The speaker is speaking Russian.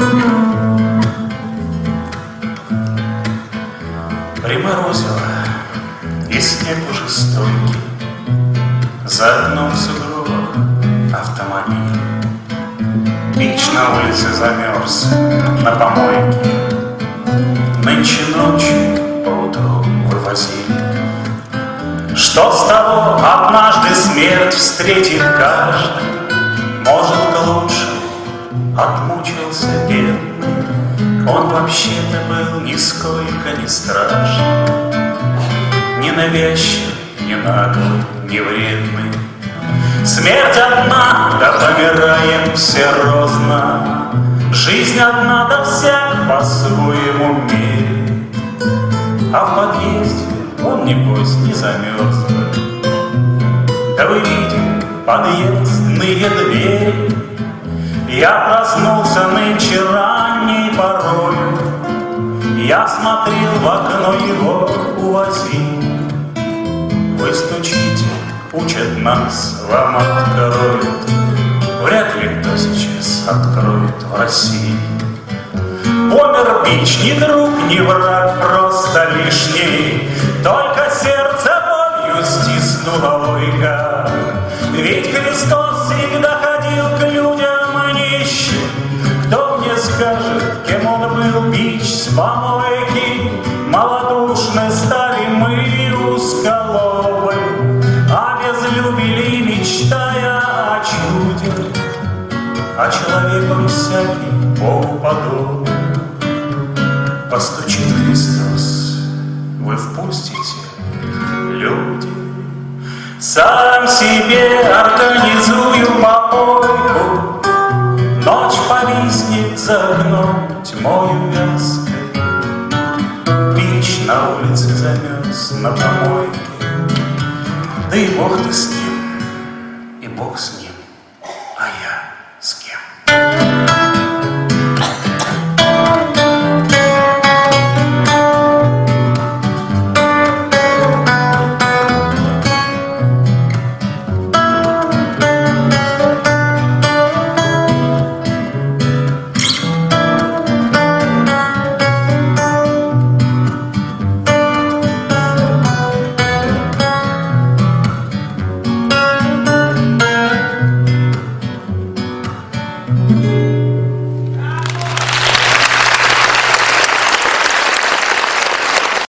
Приморозило, и снег уже стойкий, за окном в сугробах автомобиль. Бич на улице замерз на помойке, нынче ночью поутру вывозили. Что с того, однажды смерть встретит каждый, может, к лучшему отмучился бедный. Он вообще-то был нисколько не страшный, не навязчивый, не наглый, не вредный. Смерть одна, да помираем все розно. Жизнь одна, да всяк по-своему мере. А в подъезде он, небось, не замерз бы. Да вы видели подъездные двери? Я проснулся нынче ранней порой. Я смотрел в окно, его увозили. Вы стучите, учат нас, вам откроют. Вряд ли кто сейчас откроет в России. Помер Бич, ни друг, ни враг, просто лишний. Только сердце болью стиснуло, ой, как. Ведь Христос всегда ходил к людям нищим. Кто мне скажет, кем он был, Бич с помойки? Малодушны стали мы узколобы, обезлюбили, мечтая о чуде. А человеком всякий Богу подобен. Постучит Христос, вы впустите, люди? Сам себе организую попойку. Ночь повиснет за окном тьмою вязкой. Бич на улице замерз на помойке. Да и Бог ты с ним, и Бог с ним.